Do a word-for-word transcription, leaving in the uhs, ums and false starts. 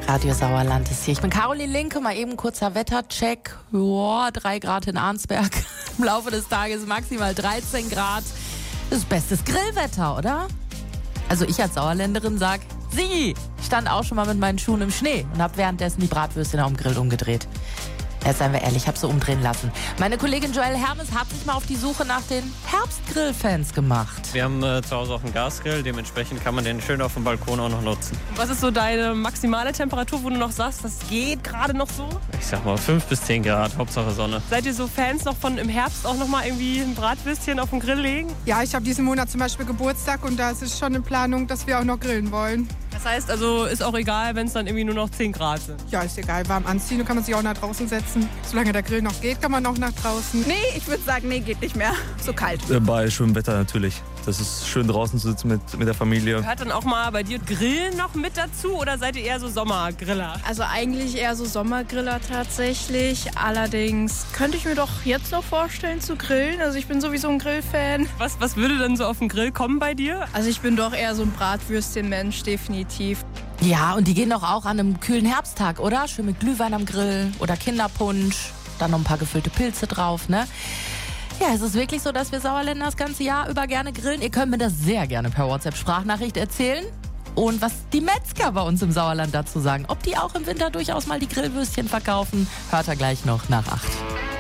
Radio Sauerland ist hier. Ich bin Caroline Linke, mal eben kurzer Wettercheck. Joa, drei Grad in Arnsberg. Im Laufe des Tages maximal dreizehn Grad. Das ist bestes Grillwetter, oder? Also ich als Sauerländerin sag, sie stand auch schon mal mit meinen Schuhen im Schnee und hab währenddessen die Bratwürstchen auf dem Grill umgedreht. Jetzt seien wir ehrlich, ich habe so umdrehen lassen. Meine Kollegin Joelle Hermes hat sich mal auf die Suche nach den Herbstgrillfans gemacht. Wir haben äh, zu Hause auch einen Gasgrill, dementsprechend kann man den schön auf dem Balkon auch noch nutzen. Was ist so deine maximale Temperatur, wo du noch sagst, das geht gerade noch so? Ich sag mal fünf bis zehn Grad, Hauptsache Sonne. Seid ihr so Fans noch von im Herbst auch noch mal irgendwie ein Bratwürstchen auf den Grill legen? Ja, ich habe diesen Monat zum Beispiel Geburtstag und da ist es schon in Planung, dass wir auch noch grillen wollen. Das heißt also, ist auch egal, wenn es dann irgendwie nur noch zehn Grad sind? Ja, ist egal, warm anziehen, dann kann man sich auch nach draußen setzen. Solange der Grill noch geht, kann man auch nach draußen. Nee, ich würde sagen, nee, geht nicht mehr. So kalt. Bei schönem Wetter natürlich. Das ist schön draußen zu sitzen mit, mit der Familie. Gehört dann auch mal bei dir Grillen noch mit dazu oder seid ihr eher so Sommergriller? Also eigentlich eher so Sommergriller tatsächlich. Allerdings könnte ich mir doch jetzt noch vorstellen zu grillen. Also ich bin sowieso ein Grillfan. Was, was würde denn so auf den Grill kommen bei dir? Also ich bin doch eher so ein Bratwürstchen-Mensch, definitiv. Ja, und die gehen doch auch an einem kühlen Herbsttag, oder? Schön mit Glühwein am Grill oder Kinderpunsch. Dann noch ein paar gefüllte Pilze drauf, ne? Ja, es ist wirklich so, dass wir Sauerländer das ganze Jahr über gerne grillen. Ihr könnt mir das sehr gerne per WhatsApp-Sprachnachricht erzählen. Und was die Metzger bei uns im Sauerland dazu sagen. Ob die auch im Winter durchaus mal die Grillwürstchen verkaufen, hört ihr gleich noch nach acht.